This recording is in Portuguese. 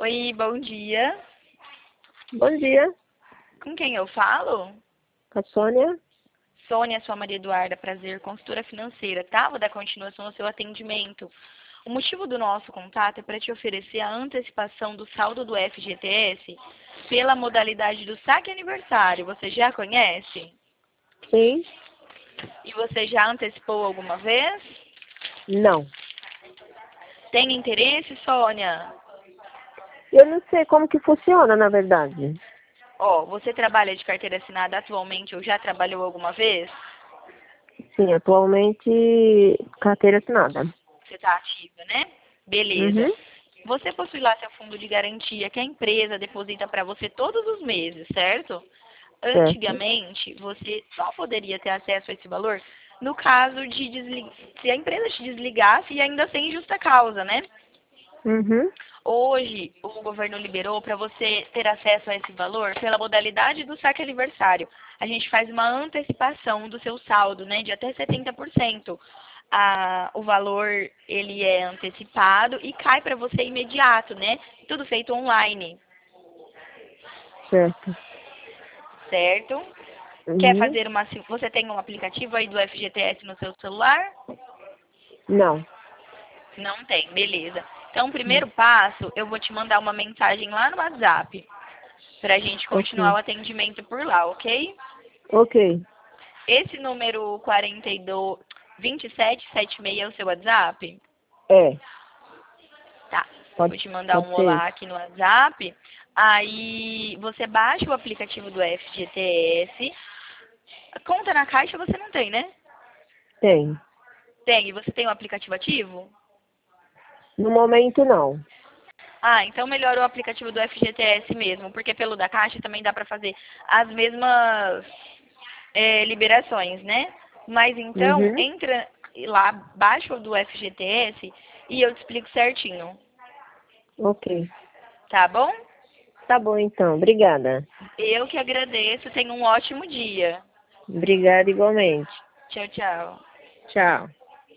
Oi, bom dia. Bom dia, Com quem eu falo? com a Sônia. Sônia, sua Maria Eduarda, prazer, consultora financeira, tá? Vou dar continuação ao seu atendimento. O motivo do nosso contato é para te oferecer a antecipação do saldo do FGTS pela modalidade do saque aniversário. Você já conhece? Sim? E você já antecipou alguma vez? Não. Tem interesse, Sônia? Eu não sei como que funciona, na verdade. Ó, você trabalha de carteira assinada atualmente ou já trabalhou alguma vez? Sim, atualmente carteira assinada. Você está ativa, né? Beleza. Uhum. Você possui lá seu fundo de garantia que a empresa deposita para você todos os meses, certo? Certo. Antigamente, você só poderia ter acesso a esse valor no caso de se a empresa te desligasse e ainda sem justa causa, né? Uhum. Hoje, o governo liberou para você ter acesso a esse valor pela modalidade do saque aniversário. A gente faz uma antecipação do seu saldo, né, de até 70%. O valor, ele é antecipado e cai para você imediato, né? Tudo feito online, Certo. certo? Quer Uhum. fazer uma... Você tem um aplicativo aí do FGTS no seu celular? Não. Não tem, beleza. Então, o primeiro passo, eu vou te mandar uma mensagem lá no WhatsApp para a gente continuar Ok. o atendimento por lá, ok? Ok. Esse número 42 2776 é o seu WhatsApp? É. Tá. Pode, Vou te mandar pode um ser olá isso. aqui no WhatsApp. Aí você baixa o aplicativo do FGTS. Conta na Caixa você não tem, né? Tem. Tem. E você tem o aplicativo ativo? No momento, não. Ah, então melhor o aplicativo do FGTS mesmo, porque pelo da Caixa também dá para fazer as mesmas liberações, né? Mas então, Uhum. entra lá, baixa o do FGTS e eu te explico certinho, Ok. tá bom? Tá bom, então. Obrigada. Eu que agradeço, tenha um ótimo dia. Obrigada igualmente. Tchau, tchau. Tchau.